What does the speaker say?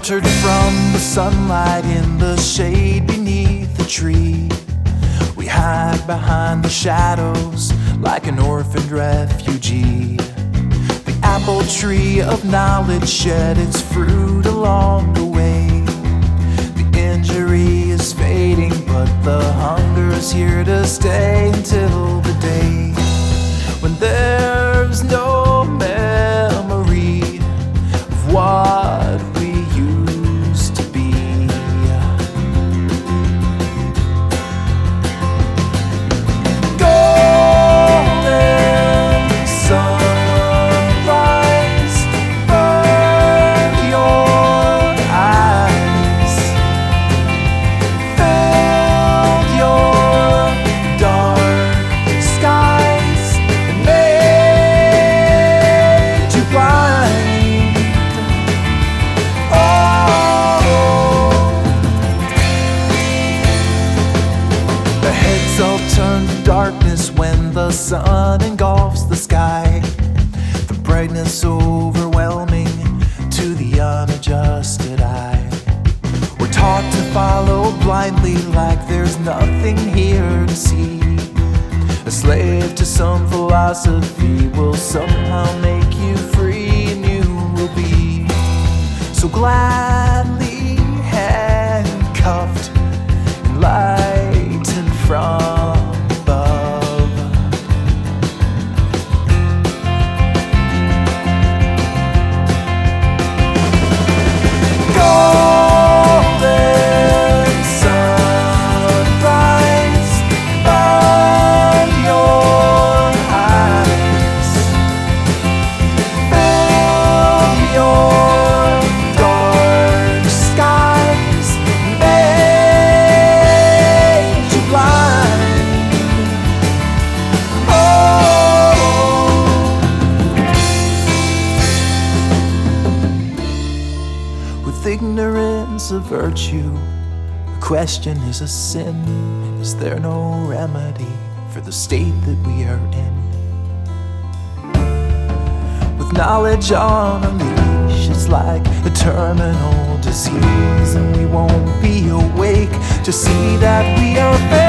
Sheltered from the sunlight in the shade beneath the tree, we hide behind the shadows like an orphaned refugee. The apple tree of knowledge shed its fruit along the way. The injury is fading, but the hunger is here to stay until the day when there's no memory of what we used to be. Golden sunrise, burn your eyes, filled your dark skies and made you blind. The heads all turn to darkness when the sun engulfs the sky, the brightness overwhelming to the unadjusted eye. We're taught to follow blindly like there's nothing here to see. A slave to some philosophy will somehow make you free, and you will be so gladly handcuffed and lightened from above. Golden sunrise, burn your eyes, fill your dark skies, made you blind. With ignorance a virtue, the question is a sin. Is there no remedy for the state that we are in? With knowledge on a leash, it's like a terminal disease, and we won't be awake to see that we are